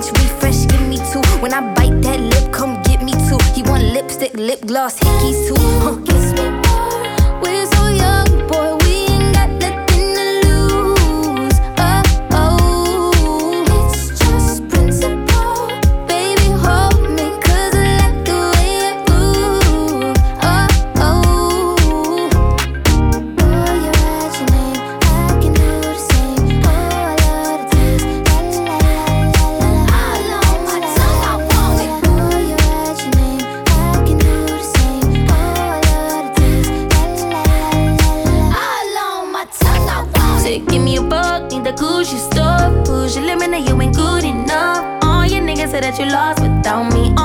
French refresh, give me two. When I bite that lip, come get me two. He want lipstick, lip gloss, hickeys too. Kiss me more. We're so young, boy, we ain't got nothing to lose. Oh, oh, it's just principle. Baby, hold me, 'cause I like the way it moves. Oh, oh. Oh, you write your name, I can do the same. Oh, I love the taste. La la la la la. All on my tongue, I want it. Oh, you write your name, I can do the same. Oh, I love the taste. La la la la la. All on my tongue, I want it. Say, give me a buck, need the Gucci stuff. Push your limit, now you ain't good enough. All your niggas say that you lost without me.